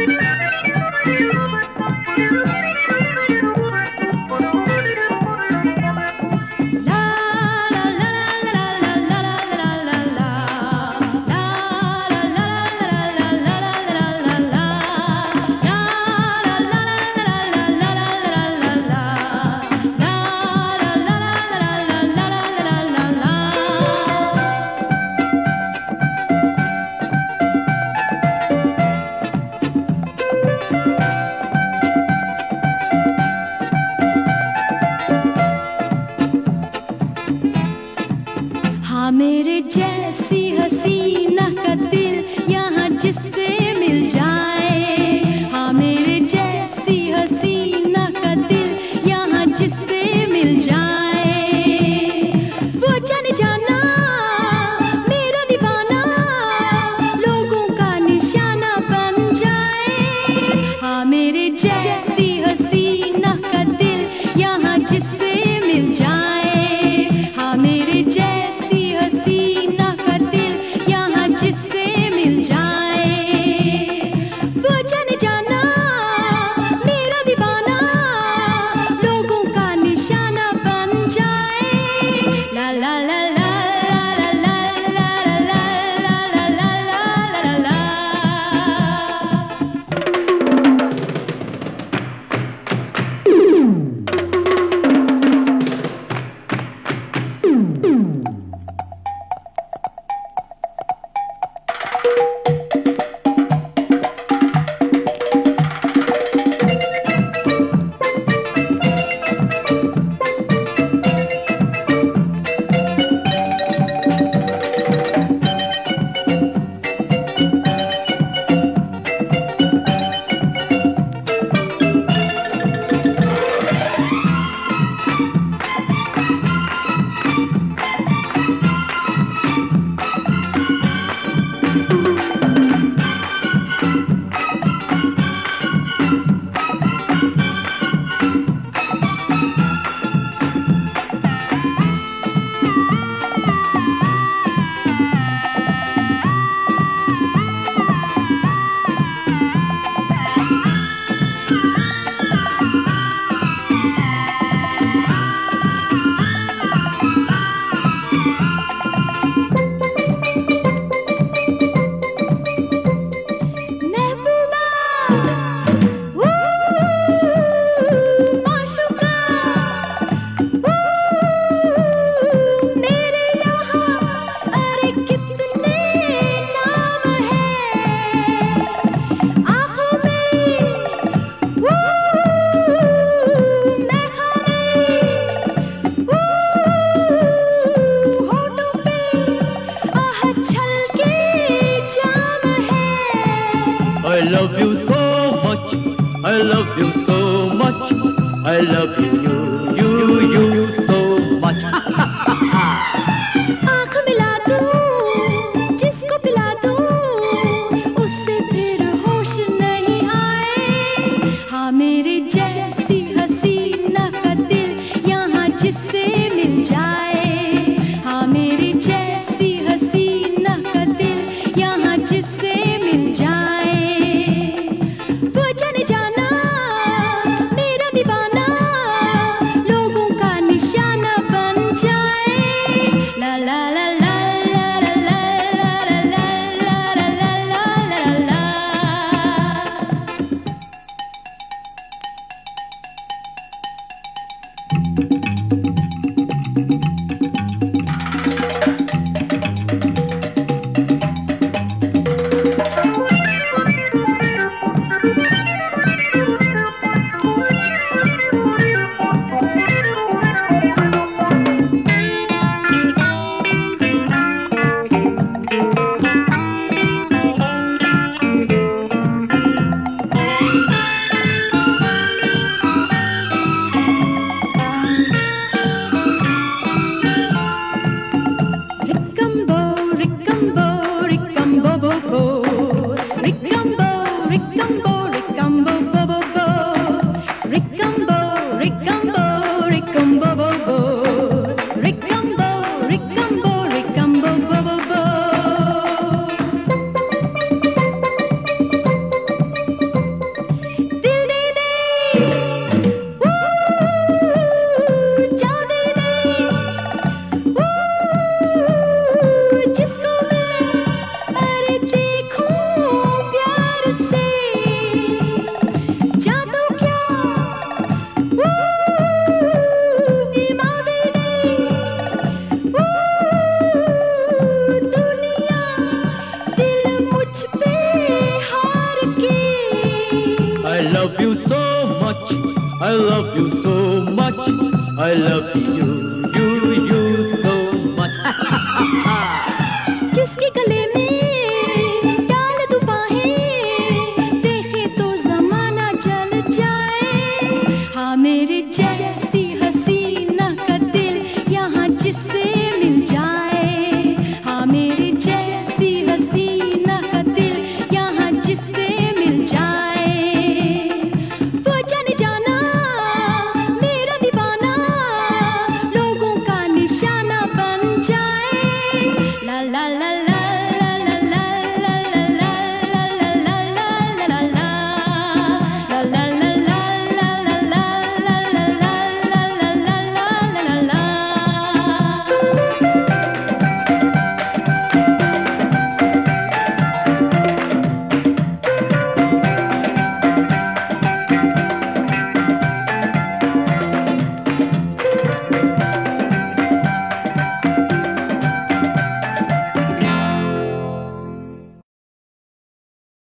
मेरे जैसी हसीना का दिल यहाँ जिससे मिल जाए, हाँ मेरे जैसी हसीना का दिल यहाँ जिससे मिल जाए, वो जाने जाना मेरा दीवाना लोगों का निशाना बन जाए, हाँ मेरे जैसी हसीना का दिल यहाँ जिससे मिल जाए, हाँ मेरे जैसी हसीना का दिल यहाँ जिससे मिल जाए, वो जाने जाना मेरा दीवाना लोगों का निशाना बन जाए। ला ला ला ला ला ला ला ला ला ला ला ला। I love you so much, I love you so much, I love you so much. आँख मिला दूं, जिसको पिला दूं, उससे फिर होश नहीं आए, हाँ मेरे जैसी हसीना का दिल यहाँ जिससे मिल जाए, हाँ मेरी जैसी हसीना का दिल यहाँ जिससे मिल जाए, वो जाने जाना मेरा दीवाना लोगों का love you so much. I love you so much. I love you.